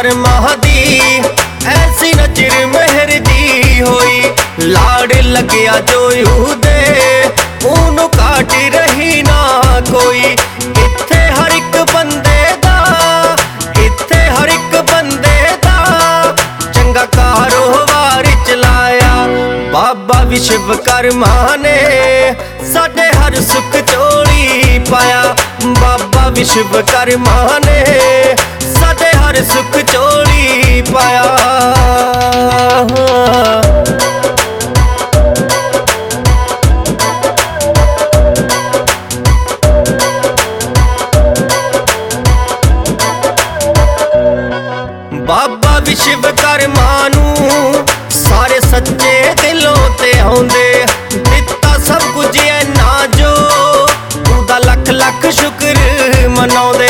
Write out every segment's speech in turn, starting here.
करमां दी ऐसी नजर मेहर दी होई। लाड़ लग्या जो यूदे ओनू काट रही ना कोई। इत्थे हर एक बंदे दा, इत्थे हर एक बंदे दा चंगा कारोबार चलाया। बाबा विश्वकर्मा ने साडे हर सुख झोली पाया। बाबा विश्वकर्मा ने साडे हर सुख झोली पाया। बाबा विश्वकर्मा नू सारे सच्चे दिलों ते आउंदे। दिता सब कुछ ऐना जो उदा लख लख शुक्र मनाउंदे।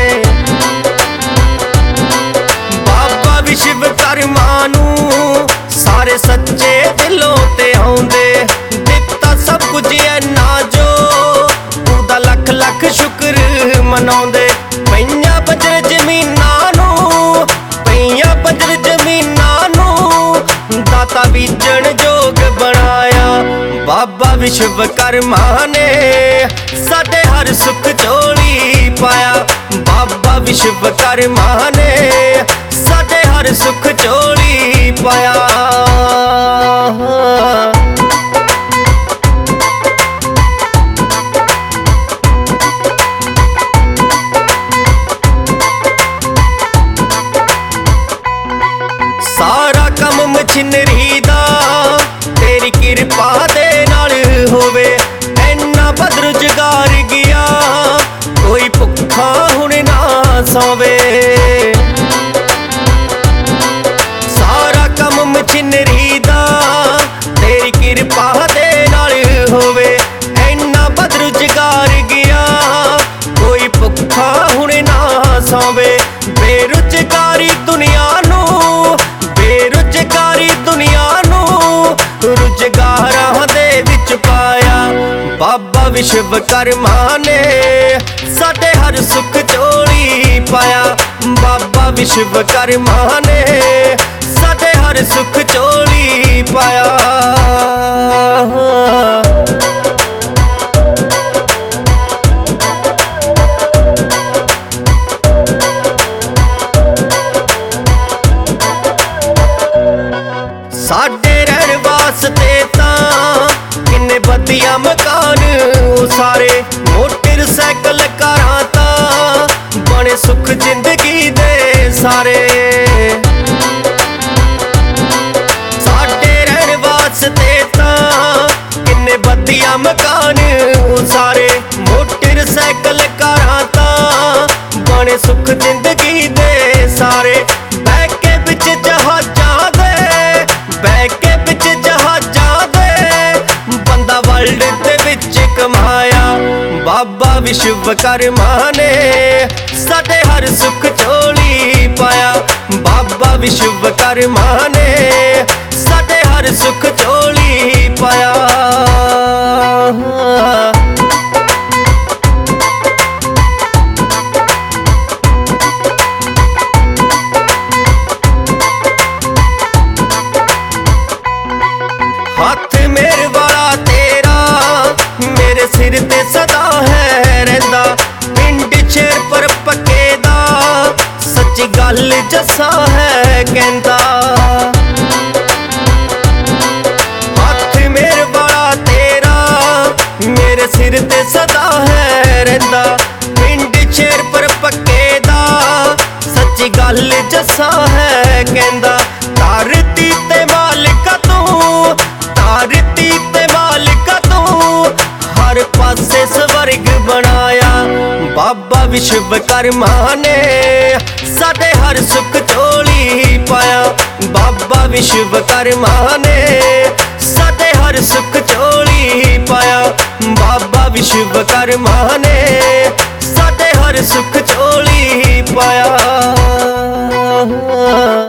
बाबा विश्वकर्मा नू सारे सच्चे दिलों ते आउंदे। दिता सब कुछ ऐना जो उदा लख लख शुक्र मनाउंदे। पईयां बंजर जमीनां नू, पईयां बंजर जमीनां नू दाता बीजण जोग बनाया। बाबा विश्वकर्मा ने साडे हर सुख झोली पाया। बाबा विश्वकर्मा ने साडे हर सुख झोली पाया। सारा कम मशीनरी दा तेरी किरपा दे नाल होवे। ऐना बद रुजगार गया कोई भुखा हुण ना सोवे। सारा कम मशीनरी दा तेरी किरपा दे नाल होवे। ऐना बद रुजगार गया कोई भुखा हुण ना सोवे। बेरुजगारी दुनिया नू, बेरुजगारी दुनिया नू रुजगारां दे विच पाया। बाबा विश्वकर्मा ने साडे हर सुख झोली पाया। बाबा विश्वकर्मा ने साडे हर सुख झोली पाया। साडे रहन वास्ते तां किन्ने बदिया मकान सारे। मोटरसाइकिल कारां तां बने सुख जिंदगी दे सारे। साडे रहन वास्ते तां किन्ने बदिया मकान सारे। मोटरसाइकिल कारां तां बने सुख जिंदगी दे सारे। बैके बिच जहाजां दे, बैके बिच जहाजां दे बंदा वर्ल्ड दे विच कमाया। बाबा विश्वकर्मा ने साडे हर सुख झोली पाया। बाबा विश्वकर्मा ने साडे हर सुख झोली पाया। हाथ मेरे वाला तेरा मेरे सिर ते सदा है रहिंदा। पिंड शेर पर पक्के दा सच्ची गल जस्सा है कहंदा। हाथ मेरे वाला तेरा मेरे सिर ते सदा है रहिंदा। पिंड शेर पर पक्के दा सच्ची गल जस्सा है कहंदा। धरती ते मालिका तू, धरती ते मालिका तू हर पासे स्वर्ग बनाया। बाबा विश्वकर्मा ने साडे हर सुख झोली पाया। बाबा विश्वकर्मा ने साडे हर सुख झोली पाया। बाबा विश्वकर्मा ने साडे हर सुख झोली पाया।